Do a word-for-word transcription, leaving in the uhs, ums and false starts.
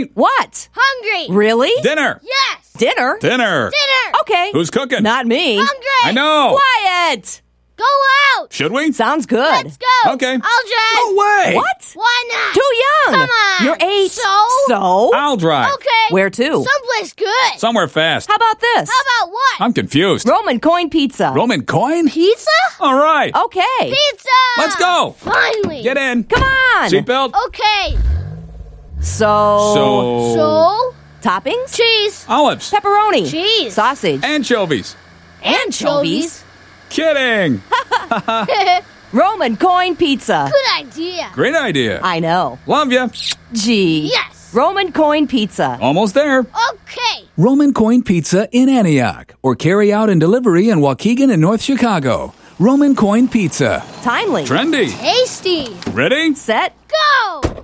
Ready? What? Hungry. Really? Dinner. Yes. Dinner? Dinner. Dinner. Okay. Who's cooking? Not me. Hungry. I know. Quiet. Go out. Should we? Sounds good. Let's go. Okay. I'll drive. No way. What? Why not? Too young. Come on. You're eight. So? So? I'll drive. Okay. Where to? Someplace good. Somewhere fast. How about this? How about what? I'm confused. Roman coin pizza. Roman coin? Pizza? All right. Okay. Pizza. Let's go. Finally. Get in. Come on. Seatbelt. Okay. So. So. So? Toppings? Cheese. Olives. Pepperoni. Cheese. Sausage. Anchovies. Anchovies. Kidding. Roman coin pizza. Good idea. Great idea. I know. Love you. Gee. Yes. Roman coin pizza. Almost there. Okay. Roman Coin Pizza in Antioch, or carry out and delivery in Waukegan and North Chicago. Roman Coin Pizza. Timely. Trendy. Tasty. Ready? Set. Go.